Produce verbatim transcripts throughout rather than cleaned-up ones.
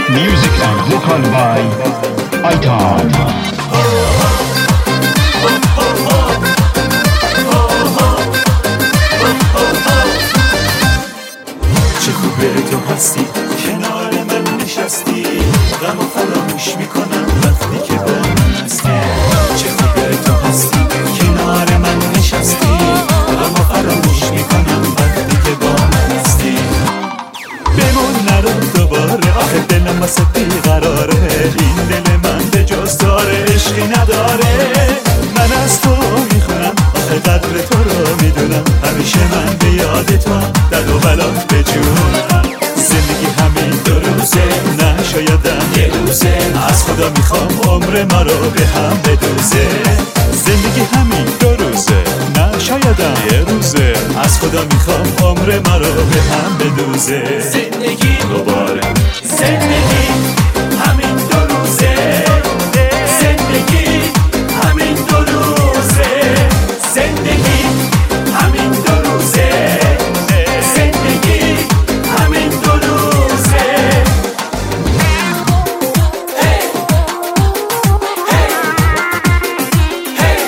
Music and vocal by Aitan. چه خوبه تو هستی کنار من نشستی، غم و فراموش میکنم وقتی که با من هستی. چه خوبه تو هستی کنار من نشستی، غم و فراموش میکنم وقتی که با من هستی. بمون نرو دوباره، آخه دلم واسه بیقراره. این دل من به جز داره عشقی نداره. من از تو میخونم آخه قدر تو رو میدونم، همیشه من به یاد تو دل و بلات به جونم. زندگی همین دو روزه، نه شایدم یه روزه، از خدا میخوام عمر ما رو به هم بدوزه. زندگی همین دو روزه، نه شایدم یه روزه، از خدا میخوام عمر ما رو به هم بدوزه. زندگی دوباره، زندگی همین دو روزه، زندگی همین دو روزه، زندگی همین دو روزه، زندگی همین دو روزه. هی هی هی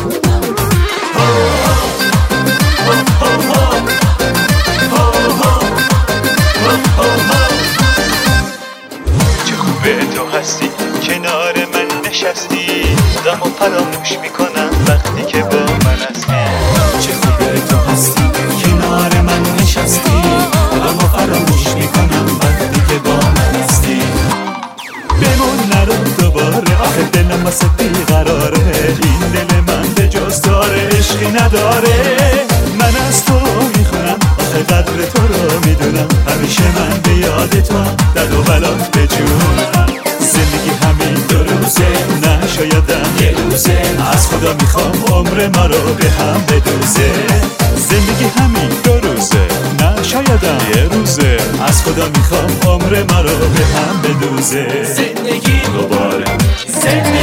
چه خوبه تو هستی کنار من نشستی، غم و فراموش میکنم وقتی که با من هستی. چه خوبه تو هستی کنار من نشستی، غم و فراموش میکنم وقتی که با من هستی. بمون نرو دوباره، آخه دلم واسه بیقراره. این دل من به جز داره عشقی نداره. من از تو میخونم آخه قدر تو رو میدونم، همیشه من به یاد تو دل و بلات به جونم. زندگی همین دو روزه، نه شایدم یه روزه، از خدا میخوام عمر ما رو به هم بدوزه. زندگی همین دو روزه، نه شایدم یه روزه، از خدا میخوام عمر ما رو به هم بدوزه. زندگی دوباره، زندگی